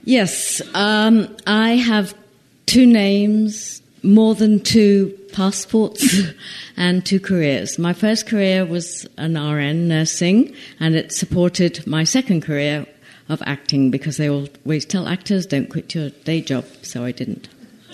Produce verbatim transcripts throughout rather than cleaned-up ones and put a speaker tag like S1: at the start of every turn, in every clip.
S1: Yes, um, I have two names, more than two passports, and two careers. My first career was an R N, nursing, and it supported my second career of acting, because they always tell actors, don't quit your day job, so I didn't.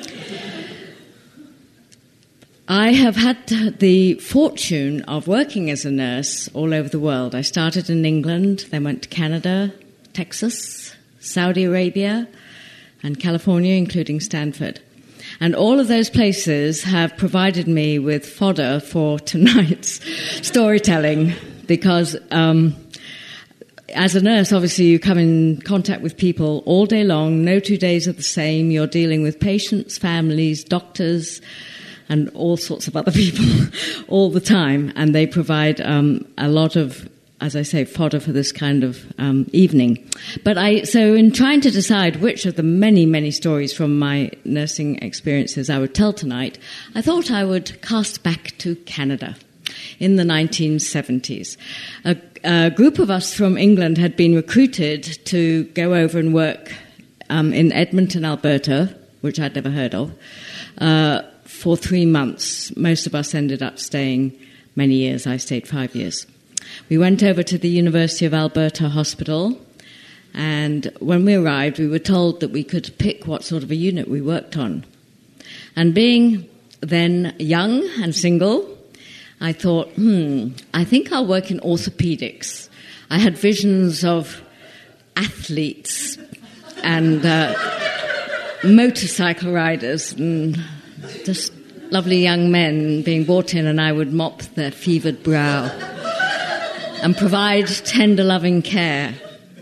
S1: I have had the fortune of working as a nurse all over the world. I started in England, then went to Canada, Texas, Saudi Arabia, and California, including Stanford. And all of those places have provided me with fodder for tonight's storytelling, because um, as a nurse, obviously, you come in contact with people all day long. No two days are the same. You're dealing with patients, families, doctors, and all sorts of other people all the time. And they provide um, a lot of, as I say, fodder for this kind of um, evening. But I, so in trying to decide which of the many, many stories from my nursing experiences I would tell tonight, I thought I would cast back to Canada in the nineteen seventies. A, a group of us from England had been recruited to go over and work um, in Edmonton, Alberta, which I'd never heard of, uh, for three months. Most of us ended up staying many years. I stayed five years. We went over to the University of Alberta Hospital, and when we arrived, we were told that we could pick what sort of a unit we worked on. And being then young and single, I thought, hmm, I think I'll work in orthopedics. I had visions of athletes and uh, motorcycle riders and just lovely young men being brought in, and I would mop their fevered brow and provide tender, loving care.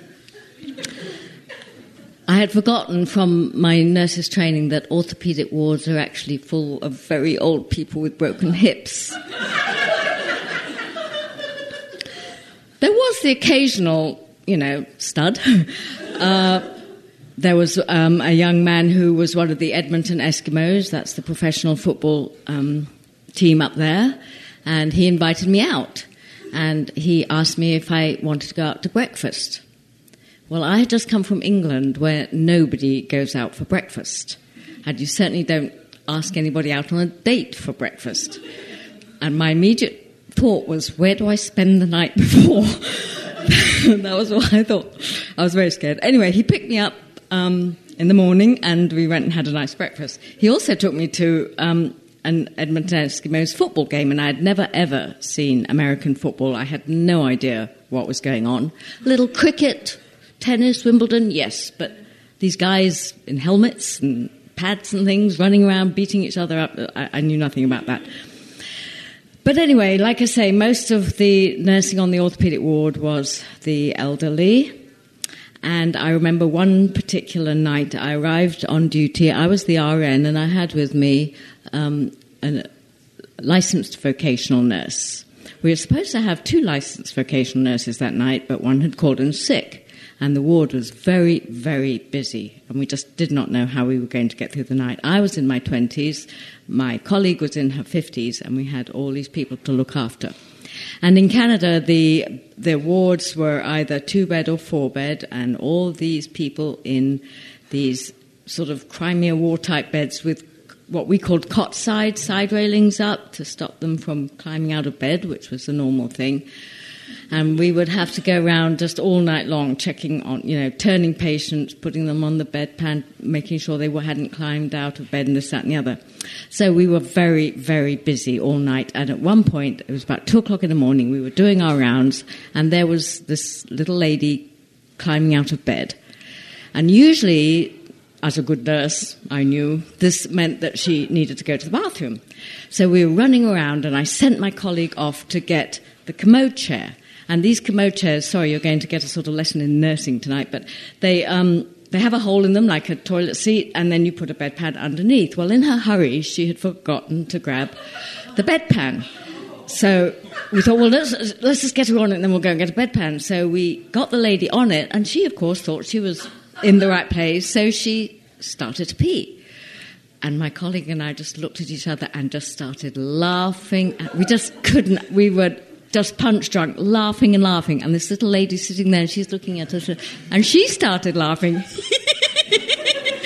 S1: I had forgotten from my nurse's training that orthopedic wards are actually full of very old people with broken hips. There was the occasional, you know, stud. Uh, there was um, a young man who was one of the Edmonton Eskimos, that's the professional football um, team up there, and he invited me out. And he asked me if I wanted to go out to breakfast. Well, I had just come from England, where nobody goes out for breakfast. And you certainly don't ask anybody out on a date for breakfast. And my immediate thought was, where do I spend the night before? That was what I thought. I was very scared. Anyway, he picked me up um, in the morning, and we went and had a nice breakfast. He also took me to Um, an Edmonton Eskimos football game, and I had never, ever seen American football. I had no idea what was going on. Little cricket, tennis, Wimbledon, yes, but these guys in helmets and pads and things running around, beating each other up, I, I knew nothing about that. But anyway, like I say, most of the nursing on the orthopedic ward was the elderly. And I remember one particular night I arrived on duty. I was the R N, and I had with me um, a licensed vocational nurse. We were supposed to have two licensed vocational nurses that night, but one had called in sick, and the ward was very, very busy, and we just did not know how we were going to get through the night. I was in my twenties, my colleague was in her fifties, and we had all these people to look after. And in Canada, the the wards were either two-bed or four-bed, and all these people in these sort of Crimea War-type beds with what we called cot side, side railings up to stop them from climbing out of bed, which was the normal thing. And we would have to go around just all night long checking on, you know, turning patients, putting them on the bedpan, making sure they hadn't climbed out of bed and this, that, and the other. So we were very, very busy all night. And at one point, it was about two o'clock in the morning, we were doing our rounds, and there was this little lady climbing out of bed. And usually, as a good nurse, I knew this meant that she needed to go to the bathroom. So we were running around, and I sent my colleague off to get the commode chair. And these commode chairs, sorry, you're going to get a sort of lesson in nursing tonight, but they um, they have a hole in them like a toilet seat, and then you put a bedpan underneath. Well, in her hurry, she had forgotten to grab the bedpan. So we thought, well, let's, let's just get her on it, and then we'll go and get a bedpan. So we got the lady on it, and she, of course, thought she was in the right place, so she started to pee. And my colleague and I just looked at each other and just started laughing. We just couldn't, we were just punch drunk, laughing and laughing. And this little lady sitting there, and she's looking at us, and she started laughing.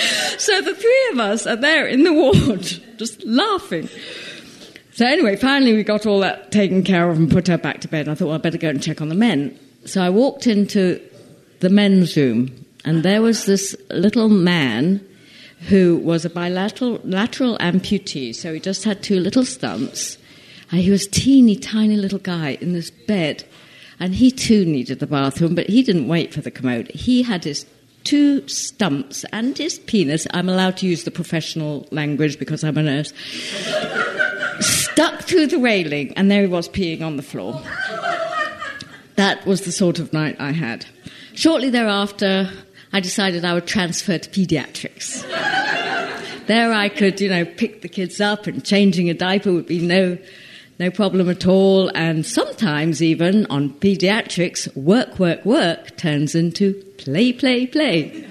S1: So the three of us are there in the ward, just laughing. So anyway, finally we got all that taken care of and put her back to bed. I thought, well, I'd better go and check on the men. So I walked into the men's room, and there was this little man who was a bilateral lateral amputee, so he just had two little stumps. And he was a teeny, tiny little guy in this bed, and he too needed the bathroom, but he didn't wait for the commode. He had his two stumps and his penis, I'm allowed to use the professional language because I'm a nurse, stuck through the railing, and there he was peeing on the floor. That was the sort of night I had. Shortly thereafter, I decided I would transfer to paediatrics. There I could, you know, pick the kids up, and changing a diaper would be no, no problem at all. And sometimes even on paediatrics, work, work, work turns into play, play, play.